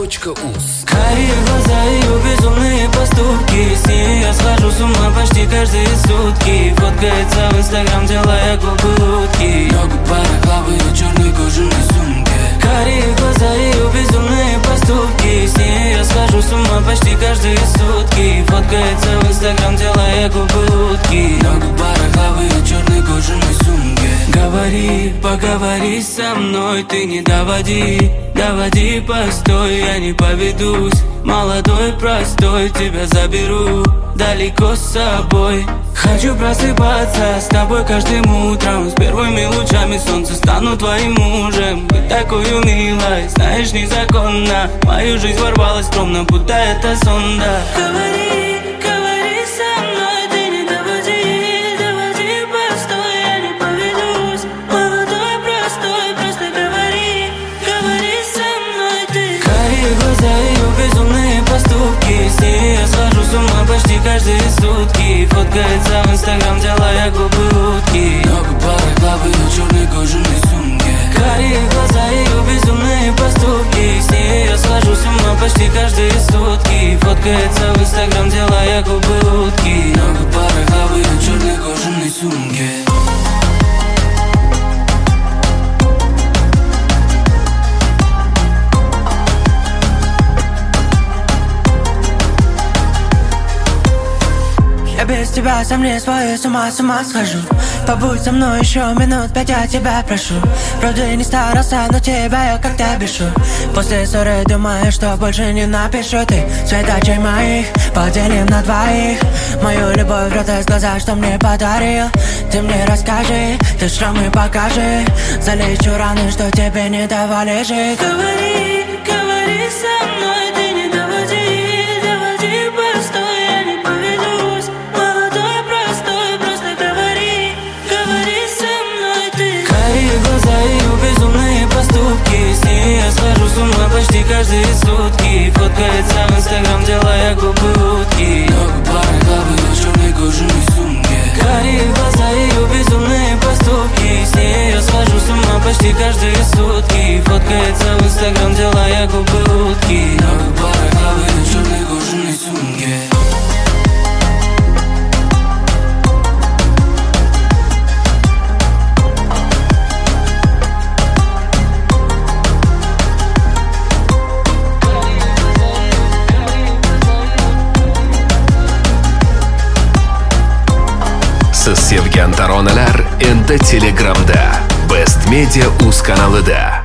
Media.uz. Карие глаза, ее безумные поступки. С ней я схожу с ума почти каждые сутки. Фоткается в Инстаграм, делая губы утки. Ногу барахла в ее черной кожаной сумке. Карие глаза, ее безумные поступки. С ней я схожу с ума почти каждые сутки. Фоткается в Инстаграм, делая губы утки. Ногу барахла в ее черной кожаной сумке. Говори, поговори со мной, ты не доводи, постой, я не поведусь. Молодой, простой, тебя заберу далеко с собой. Хочу просыпаться с тобой каждым утром. С первыми лучами солнца стану твоим мужем. Быть такую милой, знаешь, незаконно. В мою жизнь ворвалась скромно, будто это сон, да. Говори со мной, ты не доводи, постой, я не поведусь. Молодой, простой, просто говори со мной ты. Карие глаза, ее безумные поступки. С ней я схожу с ума почти каждые сутки. Фоткается в Инстаграм, делая губы утки. Ногу барахла в ее черной кожаной сумке. Карие глаза, ее безумные поступки. С ней я схожу с ума почти каждые сутки. Фоткается в Инстаграм, делая губы утки. Ногу барахла в ее черной кожаной сумке. Я без тебя сам не свой, с ума схожу. Побудь со мной еще минут 5, я тебя прошу. Вроде не старался, но тебя я как-то бешу. После ссоры думаю, что больше не напишу. Ты светочей моих поделим на двоих. Мою любовь в рот из глаза, что мне подарил. Ты мне расскажи, ты шрамы покажи. Залечу раны, что тебе не давали жить. Говори со мной, ты не доводи, постой, я не поведусь. Молодой, простой, просто говори со мной ты. Карие глаза, ее безумные поступки. С ней я схожу с ума почти каждые сутки. Фоткается в Инстаграм, делая губы утки. Ногу барахла в ее черной кожаной сумке. Карие глаза, ее безумные поступки. С ней я схожу с ума почти каждые сутки. Фоткается в Инстаграм, делая губы утки. Ногу барахла в ее черной кожаной сумке. Siz sevgan taronalar endi Telegramda Best Media.uz kanalida.